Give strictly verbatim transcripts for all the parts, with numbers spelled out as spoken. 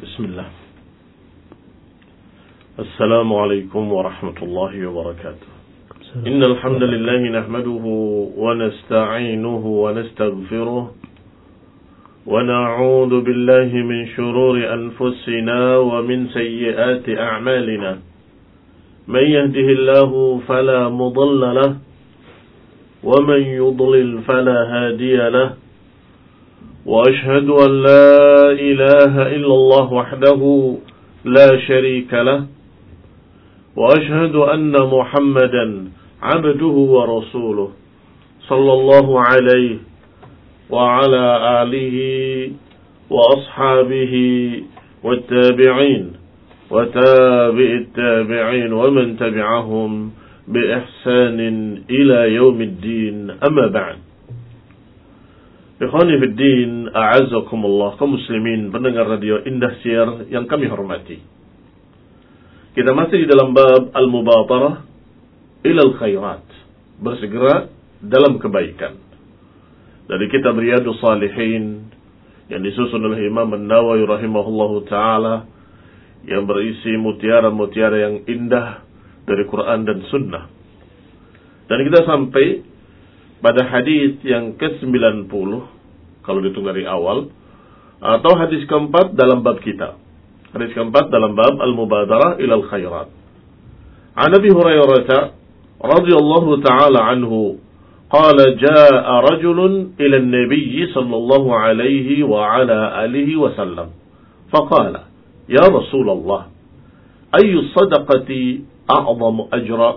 بسم الله. السلام عليكم ورحمة الله وبركاته. إن الحمد لله نحمده ونستعينه ونستغفره ونعوذ بالله من شرور أنفسنا ومن سيئات أعمالنا. من يهده الله فلا مضل له ومن يضلل فلا هادي له. وأشهد أن لا إله إلا الله وحده لا شريك له. وأشهد أن محمدا عبده ورسوله صلى الله عليه وعلى آله وأصحابه والتابعين وتابع التابعين ومن تبعهم بإحسان إلى يوم الدين. أما بعد. Ikhwani fiddin, a'azzakumullah, kaum muslimin pendengar radio Indah Siar yang kami hormati. Kita masih di dalam bab al-mubatarah ilal khairat, bersegera dalam kebaikan. Dari kitab Riyadhus Shalihin yang disusun oleh Imam An-Nawawi rahimahullahu taala, yang berisi mutiara-mutiara yang indah dari Quran dan Sunnah. Dan kita sampai pada hadis yang ke sembilan puluh kalau dihitung dari awal, atau hadis keempat dalam bab kita. Hadis keempat dalam bab al-mubadarah ilal khairat. An Abi Hurairah radhiyallahu ta'ala anhu qala jaa rajulun ila an-nabiy sallallahu alaihi wa ala alihi wa sallam faqala ya Rasulullah ayyu sadaqati a'zamu ajra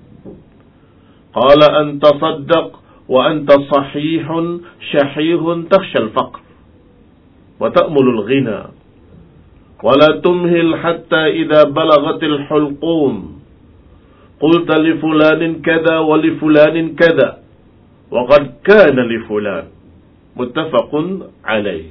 qala an tasaddaq وأنت صحيح شحيح تخشى الفقر وتأمل الغنى ولا تمهل حتى إذا بلغت الحلقوم قلت لفلان كذا ولفلان كذا وقد كان لفلان متفق عليه.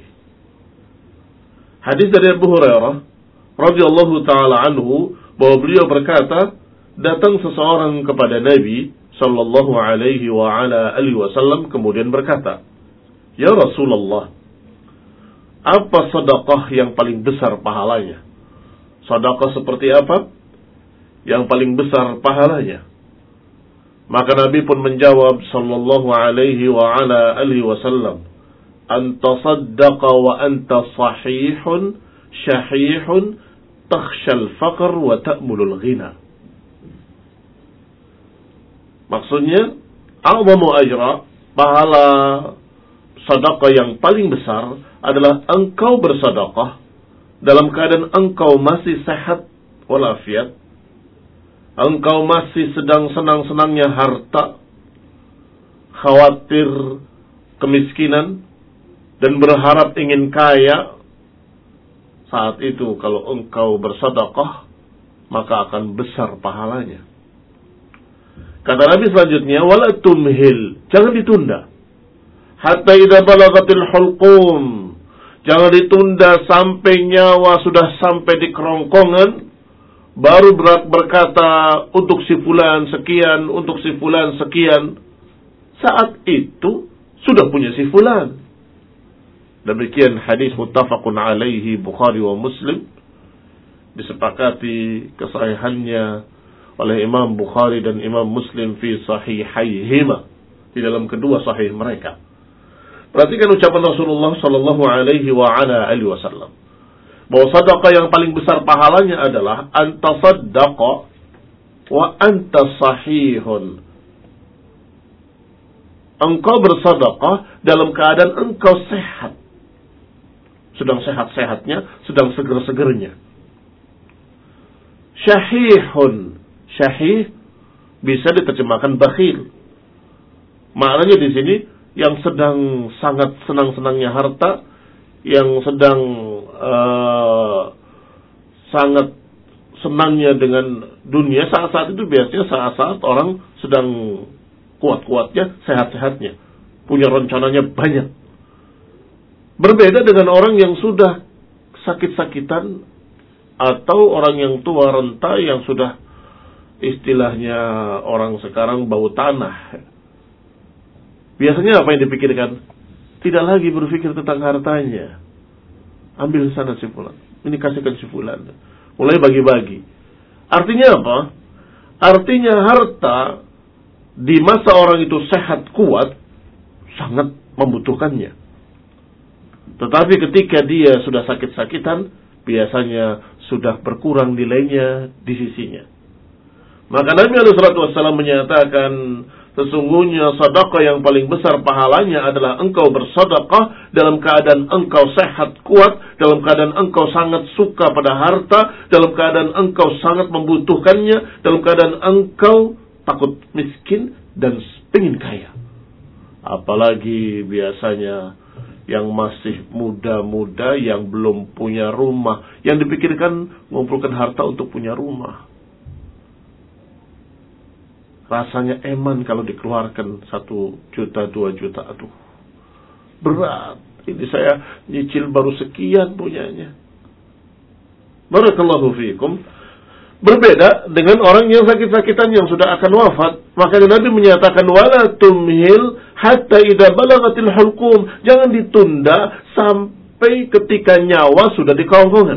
Hadis dari Abu Hurairah radhiyallahu taala anhu bahwa beliau berkata, datang seseorang kepada Nabi sallallahu alaihi wa ala alihi wasallam kemudian berkata, "Ya Rasulullah, apa sedekah yang paling besar pahalanya? Sedekah seperti apa yang paling besar pahalanya?" Maka Nabi pun menjawab sallallahu alaihi wa ala alihi wasallam, "Anta saddaqa wa anta sahihun syahihun takhshal faqr wa ta'mulul ghina." Maksudnya, a'zamu ajra, pahala sedekah yang paling besar adalah engkau bersedekah dalam keadaan engkau masih sehat walafiat, engkau masih sedang senang-senangnya harta, khawatir kemiskinan, dan berharap ingin kaya. Saat itu kalau engkau bersedekah, maka akan besar pahalanya. Kata Nabi selanjutnya, wala tumhil, jangan ditunda. Hatta idza balagatil hulqum, jangan ditunda sampai nyawa sudah sampai di kerongkongan, baru berkata untuk si fulan sekian, untuk si fulan sekian. Saat itu sudah punya si fulan. Demikian hadis muttafaqun alaihi Bukhari wa Muslim, disepakati kesahihannya oleh Imam Bukhari dan Imam Muslim fi sahihaihima, di dalam kedua sahih mereka. Perhatikan ucapan Rasulullah sallallahu alaihi wa ala alihi wasallam bahwa sedekah yang paling besar pahalanya adalah anta saddaqa wa anta sahihun. Engkau bersedekah dalam keadaan engkau sehat, sedang sehat-sehatnya, sedang seger-segernya. Syahihun, syahih bisa diterjemahkan bakhil. Maknanya di sini yang sedang sangat senang-senangnya harta, yang sedang uh, sangat senangnya dengan dunia. Saat-saat itu biasanya saat-saat orang sedang kuat-kuatnya, sehat-sehatnya, punya rencananya banyak. Berbeda dengan orang yang sudah sakit-sakitan atau orang yang tua renta yang sudah istilahnya orang sekarang bau tanah. Biasanya apa yang dipikirkan? Tidak lagi berpikir tentang hartanya. Ambil sana si fulan. ini kasihkan si fulan. Mulai bagi-bagi. Artinya apa? Artinya harta di masa orang itu sehat, kuat, sangat membutuhkannya. Tetapi ketika dia sudah sakit-sakitan, biasanya sudah berkurang nilainya di sisinya. Maka Nabi alaihi salatu wassalam menyatakan, sesungguhnya sedekah yang paling besar pahalanya adalah engkau bersedekah dalam keadaan engkau sehat, kuat, dalam keadaan engkau sangat suka pada harta, dalam keadaan engkau sangat membutuhkannya, dalam keadaan engkau takut miskin dan ingin kaya. Apalagi biasanya yang masih muda-muda, yang belum punya rumah, yang dipikirkan mengumpulkan harta untuk punya rumah. Rasanya eman kalau dikeluarkan satu juta, dua juta. Aduh, berat. Ini saya nyicil baru sekian punyanya. Barakallahu fiikum. Berbeda dengan orang yang sakit-sakitan yang sudah akan wafat. Makanya Nabi menyatakan, wala tumhil hatta idza balagatil hulqum. Jangan ditunda sampai ketika nyawa sudah di kerongkongan.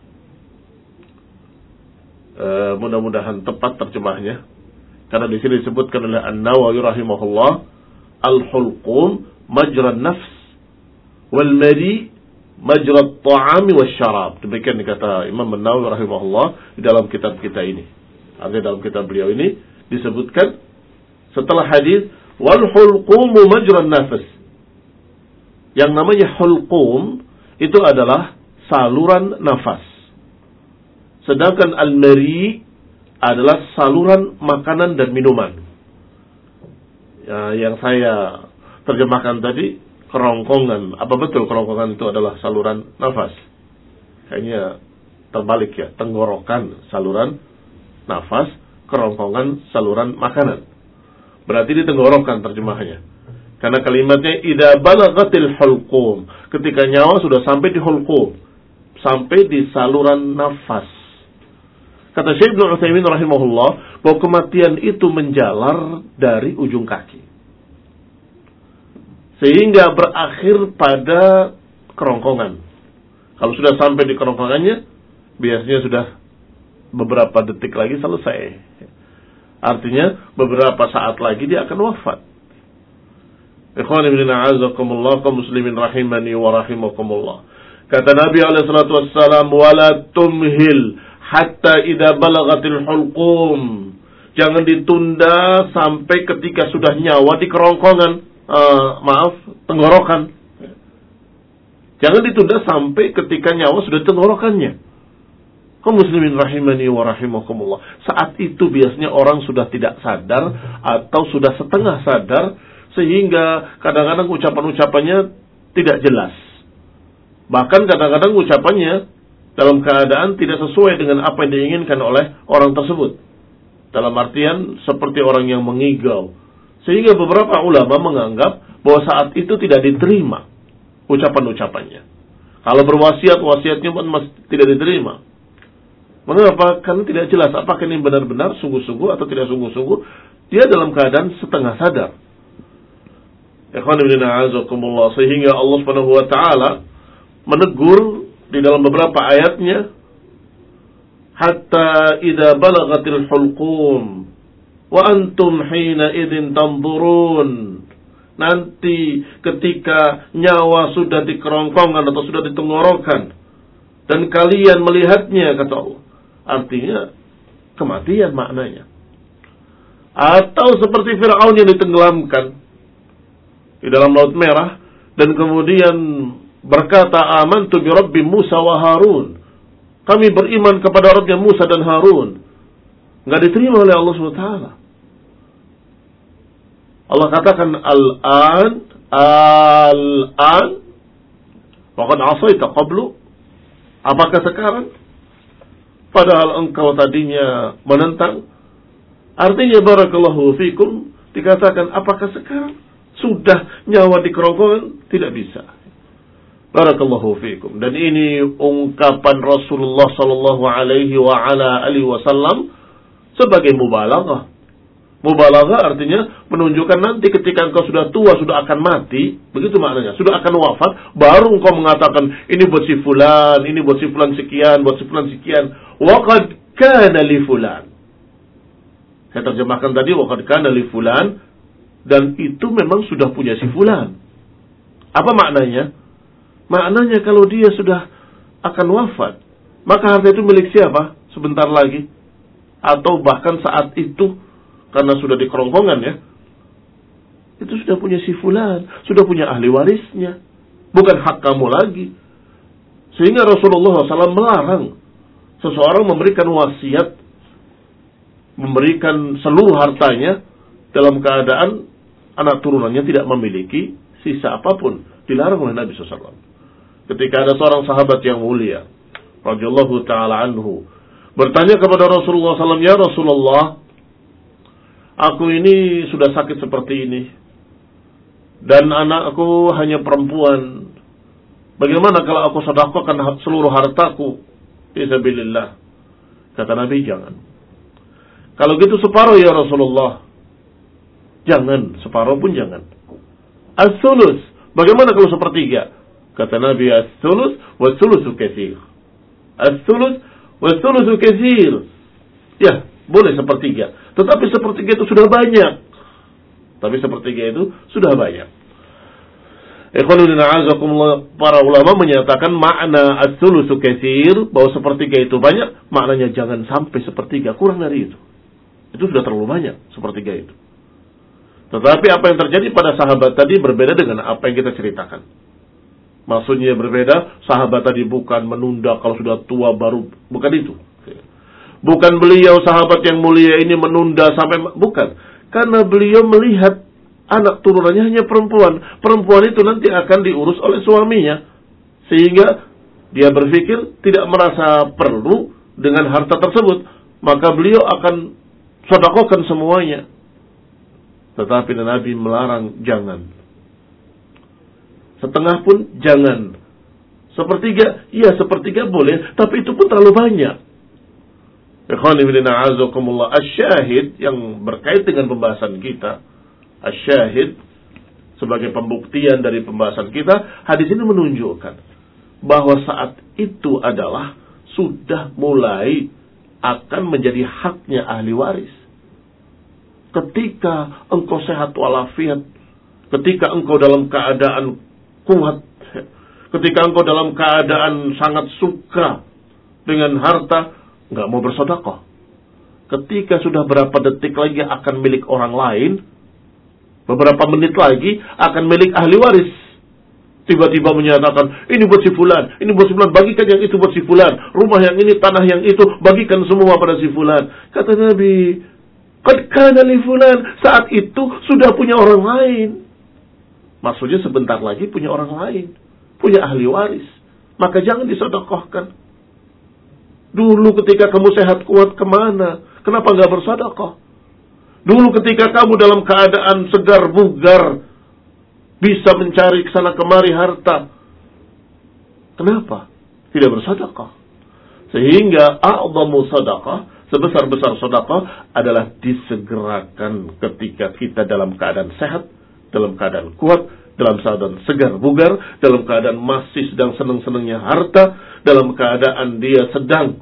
Uh, mudah-mudahan tepat terjemahnya. Karena di sini disebutkan oleh An-Nawawi rahimahullah, al-hulqum majra nafs wal mari majra at-ta'ami wasyarab. Demikian dikata Imam An-Nawawi rahimahullah di dalam kitab kita ini. Artinya dalam kitab beliau ini disebutkan setelah hadis wal hulqum majra nafs. Yang namanya hulqum itu adalah saluran nafas. Sedangkan al-mari adalah saluran makanan dan minuman. Ya, yang saya terjemahkan tadi, kerongkongan. Apa betul kerongkongan itu adalah saluran nafas? Kayaknya terbalik ya. Tenggorokan saluran nafas, kerongkongan saluran makanan. Berarti di tenggorokan terjemahnya. Karena kalimatnya idza balagatil hulqum. Ketika nyawa sudah sampai di hulqum, sampai di saluran nafas. Kata Syekh Ibnu Utsaimin rahimahullah, bahwa kematian itu menjalar dari ujung kaki. Sehingga berakhir pada kerongkongan. Kalau sudah sampai di kerongkongannya, biasanya sudah beberapa detik lagi selesai. Artinya, beberapa saat lagi dia akan wafat. Ikhwan ibn a'azakumullah, kaum muslimin rahimani wa rahimakumullah. Kata Nabi alaihi salatu wassalam, wala tumhil hatta idza balagatil hulqum. Jangan ditunda sampai ketika sudah nyawa di kerongkongan, uh, maaf, tenggorokan. Jangan ditunda sampai ketika nyawa sudah di tenggorokannya. Kaum muslimin rahimani wa rahimakumullah. Saat itu biasanya orang sudah tidak sadar atau sudah setengah sadar, sehingga kadang-kadang ucapan-ucapannya tidak jelas. Bahkan kadang-kadang ucapannya dalam keadaan tidak sesuai dengan apa yang diinginkan oleh orang tersebut. Dalam artian seperti orang yang mengigau. Sehingga beberapa ulama menganggap bahwa saat itu tidak diterima ucapan-ucapannya. Kalau berwasiat, wasiatnya pun tidak diterima. Mengapa? Karena tidak jelas apakah ini benar-benar sungguh-sungguh atau tidak sungguh-sungguh. Dia dalam keadaan setengah sadar. Ikhwan ibn a'azakumullah. Sehingga Allah subhanahu wa ta'ala menegur di dalam beberapa ayatnya, hatta idza balagatil hulqum wa antum hina idzin tanzurun. Nanti ketika nyawa sudah di kerongkongan atau sudah di tenggorokan dan kalian melihatnya, kata Allah. Artinya kematian maknanya. Atau seperti Fir'aun yang ditenggelamkan di dalam Laut Merah dan kemudian berkata, amantu bi Rabbi Musa wa Harun. Kami beriman kepada Rabbnya Musa dan Harun. Enggak diterima oleh Allah subhanahu wa taala. Allah katakan, al-an, al-an, waqad asaita qablu. Apakah sekarang? Padahal engkau tadinya menentang. Artinya, barakallahu fikum, dikatakan, apakah sekarang? Sudah nyawa di kerongkongan? Tidak bisa. Barakallahu fiikum. Dan ini ungkapan Rasulullah sallallahu alaihi wa ala alihi wasallam sebagai mubalaghah. Mubalaghah artinya menunjukkan nanti ketika engkau sudah tua, sudah akan mati, begitu maknanya, sudah akan wafat, baru engkau mengatakan, ini buat si fulan, ini buat si fulan sekian, buat si fulan sekian. Waqad kana li fulan. Saya terjemahkan tadi, waqad kana li fulan, dan itu memang sudah punya si fulan. Apa maknanya? Maknanya kalau dia sudah akan wafat, maka harta itu milik siapa? Sebentar lagi. Atau bahkan saat itu, karena sudah di kerongkongan ya, itu sudah punya si fulan, sudah punya ahli warisnya, bukan hak kamu lagi. Sehingga Rasulullah shallallahu alaihi wasallam melarang seseorang memberikan wasiat, memberikan seluruh hartanya dalam keadaan anak turunannya tidak memiliki sisa apapun. Dilarang oleh Nabi shallallahu alaihi wasallam. Ketika ada seorang sahabat yang mulia, radhiyallahu ta'ala anhu, bertanya kepada Rasulullah shallallahu alaihi wasallam, ya Rasulullah, aku ini sudah sakit seperti ini, dan anakku hanya perempuan. Bagaimana kalau aku sedekahkan seluruh hartaku fisabilillah? Kata Nabi, jangan. Kalau gitu separuh ya Rasulullah. Jangan, separuh pun jangan. As-sulus, bagaimana kalau sepertiga? Kata Nabi, as-sulus wa sulusu katsir. As-sulus wa sulusu katsir. Ya, boleh sepertiga. Tetapi sepertiga itu sudah banyak. Tapi sepertiga itu sudah banyak. Ikhwanuddin a'azakumullah, para ulama menyatakan makna as-sulusu katsir, bahwa sepertiga itu banyak, maknanya jangan sampai sepertiga, kurang dari itu. Itu sudah terlalu banyak, sepertiga itu. Tetapi apa yang terjadi pada sahabat tadi berbeda dengan apa yang kita ceritakan. Maksudnya berbeda, sahabat tadi bukan menunda kalau sudah tua baru, bukan itu. Bukan beliau sahabat yang mulia ini menunda sampai, bukan. Karena beliau melihat anak turunannya hanya perempuan. Perempuan itu nanti akan diurus oleh suaminya. Sehingga dia berpikir tidak merasa perlu dengan harta tersebut. Maka beliau akan sedekahkan semuanya. Tetapi Nabi melarang, jangan. Setengah pun jangan. Sepertiga, iya sepertiga boleh, tapi itu pun terlalu banyak. Ikhwani fillah a'azakumullah, asy-syahid yang berkait dengan pembahasan kita, asy-syahid sebagai pembuktian dari pembahasan kita, hadis ini menunjukkan bahwa saat itu adalah sudah mulai akan menjadi haknya ahli waris. Ketika engkau sehat walafiat, ketika engkau dalam keadaan kuat, ketika engkau dalam keadaan sangat suka dengan harta, nggak mau bersedekah. Ketika sudah berapa detik lagi akan milik orang lain, beberapa menit lagi akan milik ahli waris, tiba-tiba menyatakan, ini buat si fulan, ini buat si fulan, bagikan yang itu buat si fulan, rumah yang ini, tanah yang itu, bagikan semua pada si fulan. Kata Nabi, qad kana li fulan, saat itu sudah punya orang lain. Maksudnya sebentar lagi punya orang lain, punya ahli waris. Maka jangan disedekahkan. Dulu ketika kamu sehat kuat kemana? Kenapa nggak bersedekah? Dulu ketika kamu dalam keadaan segar bugar, bisa mencari kesana kemari harta, kenapa tidak bersedekah? Sehingga a'zamu sedekah, sebesar-besar sedekah adalah disegerakan ketika kita dalam keadaan sehat, dalam keadaan kuat, dalam keadaan segar bugar, dalam keadaan masih sedang senang-senangnya harta, dalam keadaan dia sedang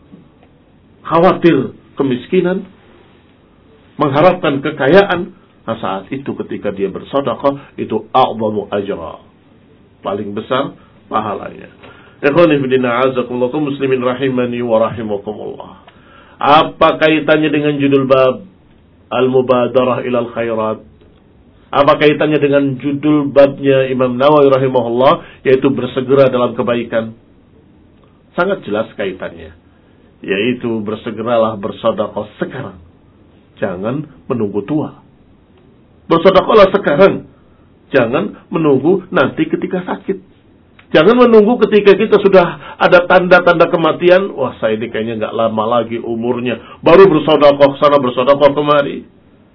khawatir kemiskinan, mengharapkan kekayaan. Nah, saat itu ketika dia bersedekah, itu a'zamu ajra, paling besar pahalanya. Ikhwani fillah a'azakumullah, muslimin rahimani wa rahimakumullah. Apa kaitannya dengan judul bab al-mubadarah ilal khairat? Apa kaitannya dengan judul babnya Imam Nawawi rahimahullah, yaitu bersegera dalam kebaikan? Sangat jelas kaitannya, yaitu bersegeralah bersedekah sekarang, jangan menunggu tua. Bersedekahlah sekarang, jangan menunggu nanti ketika sakit. Jangan menunggu ketika kita sudah ada tanda-tanda kematian, wah saya ini kayaknya nggak lama lagi umurnya, baru bersedekah sana bersedekah kemari.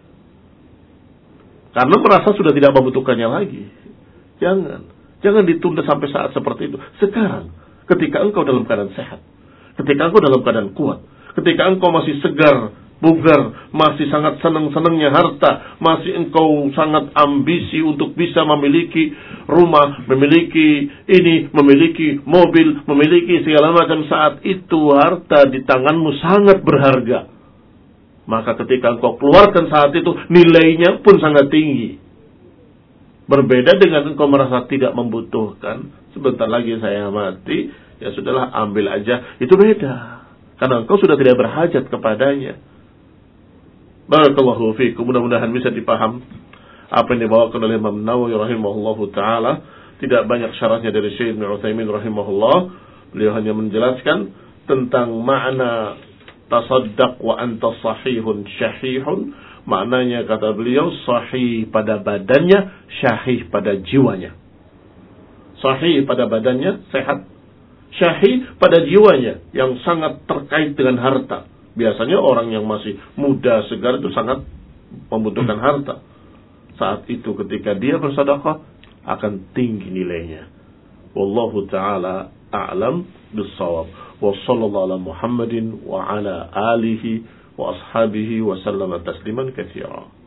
Karena merasa sudah tidak membutuhkannya lagi. Jangan. Jangan ditunda sampai saat seperti itu. Sekarang, ketika engkau dalam keadaan sehat, ketika engkau dalam keadaan kuat, ketika engkau masih segar bugar, masih sangat senang-senangnya harta, masih engkau sangat ambisi untuk bisa memiliki rumah, memiliki ini, memiliki mobil, memiliki segala macam, saat itu harta di tanganmu sangat berharga. Maka ketika engkau keluarkan saat itu, nilainya pun sangat tinggi. Berbeda dengan engkau merasa tidak membutuhkan, sebentar lagi saya mati, ya sudahlah ambil aja, itu beda. Karena engkau sudah tidak berhajat kepadanya. Barakallahu fiikum, mudah-mudahan bisa dipaham apa yang dibawakan oleh Imam Nawawi rahimahullahu taala. Tidak banyak syaratnya dari Syekh Ibnu Utsaimin rahimahullah. Beliau hanya menjelaskan tentang makna tasaddaq wa anta sahihun syahihun. Maknanya kata beliau sahih pada badannya, syahih pada jiwanya. Sahih pada badannya, sehat. Syahih pada jiwanya yang sangat terkait dengan harta. Biasanya orang yang masih muda, segar itu sangat membutuhkan harta. Saat itu ketika dia bersedekah akan tinggi nilainya. Wallahu ta'ala a'lam bis-shawab. Wa sallallahu ala Muhammadin wa ala alihi wa ashabihi wa sallama tasliman katsira.